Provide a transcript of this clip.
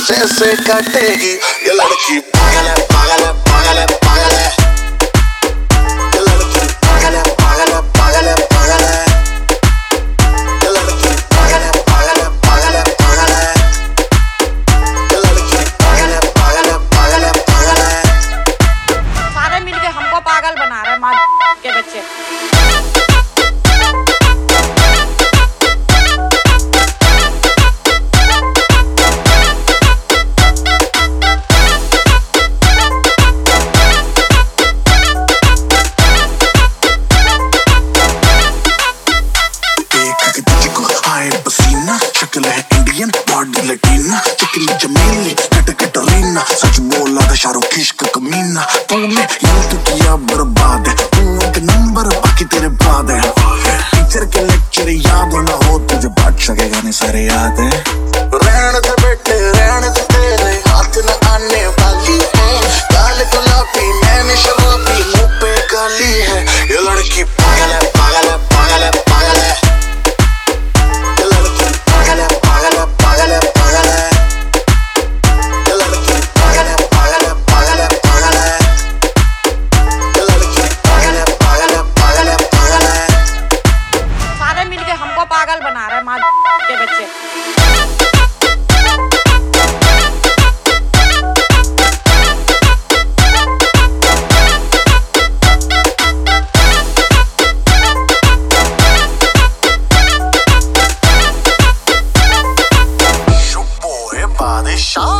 जैसे काटेगी। ये लड़की पागल है पागल है पागल है पागल है, ये लड़की पागल है पागल है पागल है पागल है, ये लड़की पागल है पागल है पागल है पागल है, ये लड़की पागल है पागल है पागल है पागल है। सारे मिलके हमको पागल बना रहे माँ के बच्चे। शक्ल है इंडियन बॉडी लटीना, चिकनी जमीली कट कटरीना, सच बोला था शाहरुख इश्क कमीना। तूने यूं किया बर्बाद है, तू एक नंबर बाकी तेरे बाद है। टीचर के लेक्चर याद ना हो तुझे, बादशाह के गाने सारे याद है। रहने दे बेटे रहने दे, तेरे हाथ न आने वाली है। काले गुलाबी मैंने शराबी, मुंह पे गाली है। ये लड़की पागल है पागल है पागल है पागल है, पागल बना रहे माँ के बच्चे। बादशाह